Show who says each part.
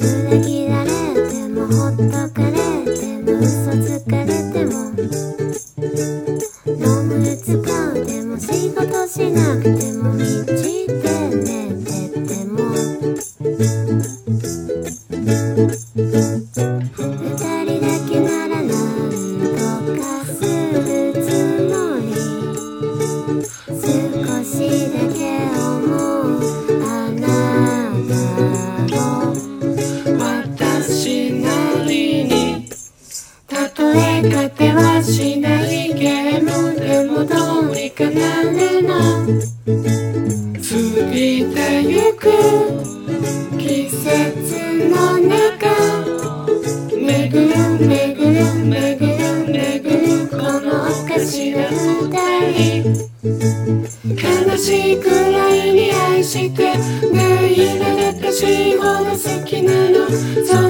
Speaker 1: 裏切られてもほっとかれても嘘つかれても飲む使うでも仕事しなくても道で寝てても二人だけならなんとかするつもり少しだけ思うあなたを私なりにたとえ勝てはしないけれどでもどうにかなるの過ぎてゆく季節の中巡る巡る巡る巡るこのおかしな二人悲しいくらいに愛してねえ今私ほど好きなの